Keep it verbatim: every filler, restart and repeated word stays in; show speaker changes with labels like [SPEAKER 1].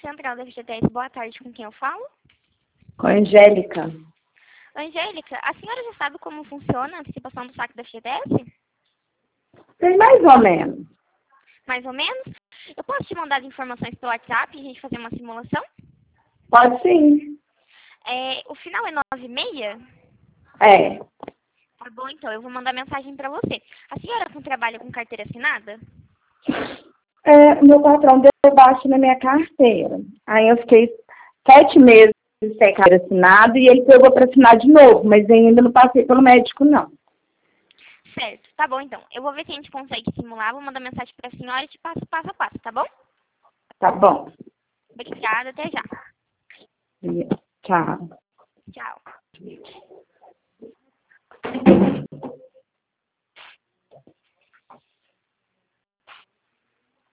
[SPEAKER 1] Central da F G T S, boa tarde, com quem eu falo?
[SPEAKER 2] Com a Angélica.
[SPEAKER 1] Angélica, a senhora já sabe como funciona a antecipação do saque da F G T S?
[SPEAKER 2] Tem mais ou menos.
[SPEAKER 1] Mais ou menos? Eu posso te mandar as informações pelo WhatsApp e a gente fazer uma simulação?
[SPEAKER 2] Pode sim.
[SPEAKER 1] É, o final é nove e meia?
[SPEAKER 2] É.
[SPEAKER 1] Tá bom, então, eu vou mandar mensagem pra você. A senhora com trabalha com carteira assinada?
[SPEAKER 2] É, meu patrão deu baixo na minha carteira. Aí eu fiquei sete meses sem carteira assinada e ele pegou para assinar de novo, mas ainda não passei pelo médico, não.
[SPEAKER 1] Certo, tá bom, então. Eu vou ver se a gente consegue simular, vou mandar mensagem pra senhora e te passo passo a passo, tá bom?
[SPEAKER 2] Tá bom.
[SPEAKER 1] Obrigada, até já.
[SPEAKER 2] Tchau.
[SPEAKER 1] Tchau.